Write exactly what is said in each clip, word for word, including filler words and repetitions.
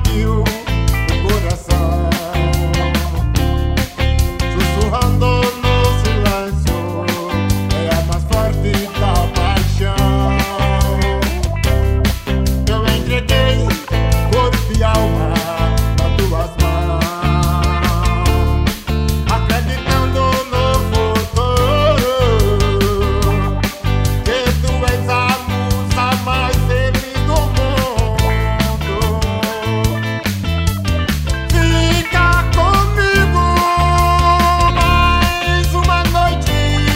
invadiu o coração, sussurrando no silêncio, é a mais forte da paixão. Eu entreguei corpo e alma nas tuas mãos, acreditando no futuro, que tu és a musa mais feliz do mundo. Fica comigo mais uma noite,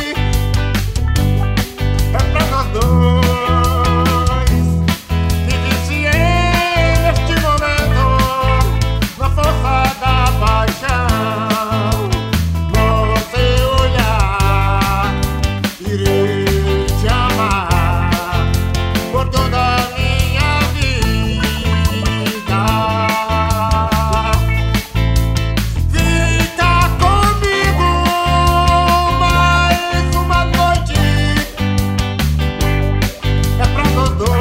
é pra nós dois. Me viciei neste momento, na força da paixão. No seu olhar irei te amar por toda a minha vida. Fica comigo mais uma noite, é pra nós dois.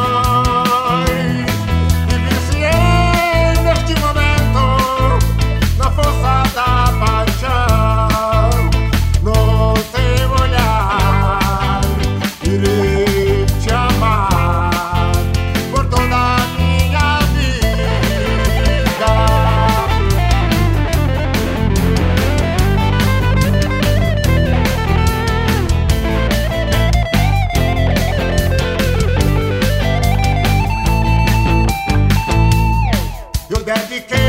Me viciei neste momento, na força da paixão. No seu olhar irei te amar por toda a minha vida. Eu dediquei